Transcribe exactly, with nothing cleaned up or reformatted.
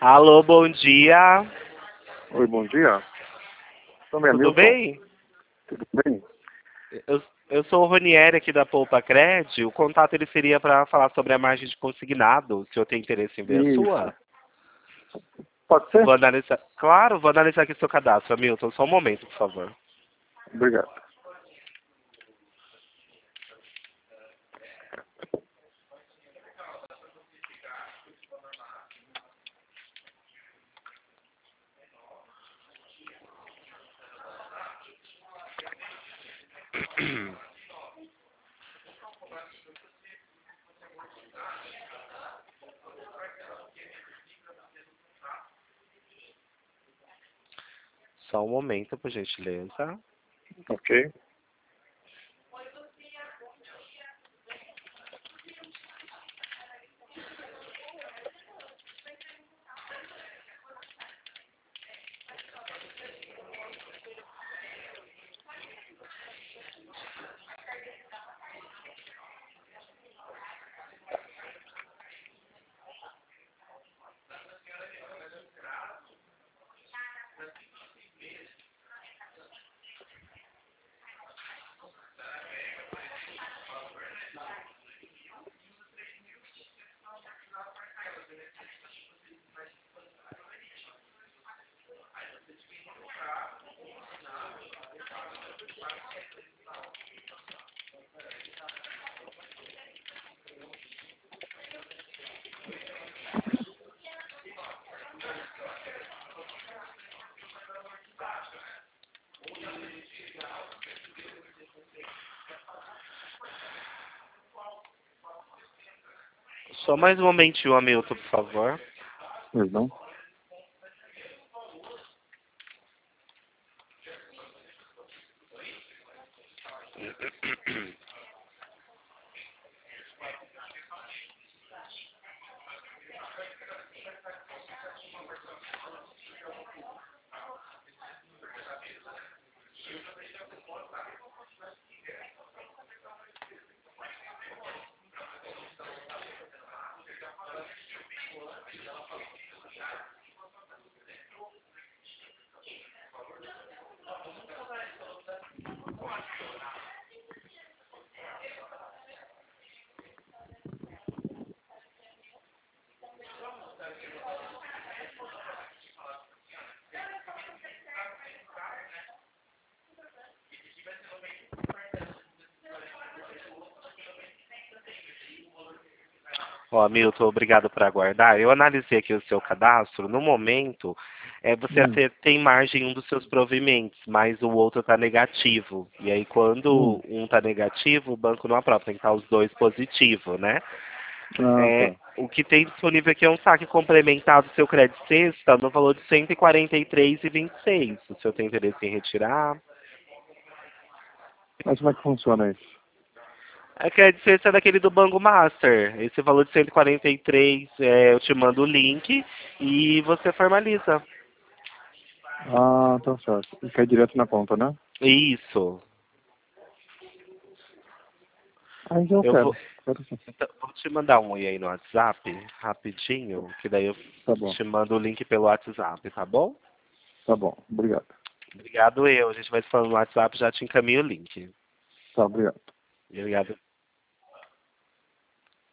Alô, bom dia. Oi, bom dia. Meu nome é Tudo Milton. bem? Tudo bem? Eu, eu sou o Ronieri aqui da Poupa Cred. O contato ele seria para falar sobre a margem de consignado. O senhor tem interesse em ver a Isso. sua? Pode ser? Vou analisar. Claro, vou analisar aqui seu cadastro, Hamilton. Só um momento, por favor. Obrigado. Só um momento, por gentileza. Ok. Só mais um momentinho, Hamilton, por favor. Perdão. Ó, Hamilton, obrigado por aguardar. Eu analisei aqui o seu cadastro. No momento, é, você Hum. até tem margem em um dos seus provimentos, mas o outro está negativo. E aí, Hum. quando um está negativo, o banco não aprova. Tem que estar os dois positivos, né? Ah, É, tá. o que tem disponível aqui é um saque complementado do seu crédito sexta no valor de cento e quarenta e três reais e vinte e seis centavos. O senhor tem interesse em retirar? Mas como é que funciona isso? A crédito sexta é daquele do Banco Master. Esse valor de cento e quarenta e três, é, eu te mando o link e você formaliza. Ah, tá certo. E cai direto na conta, né? Isso. Ah, então eu Eu vou, quero. Quero sim. então, vou te mandar um oi aí no WhatsApp, rapidinho, que daí eu Tá bom. te mando o link pelo WhatsApp, tá bom? Tá bom. Obrigado. Obrigado eu. A gente vai se falando no WhatsApp, já te encaminho o link. Tá, obrigado. Obrigado.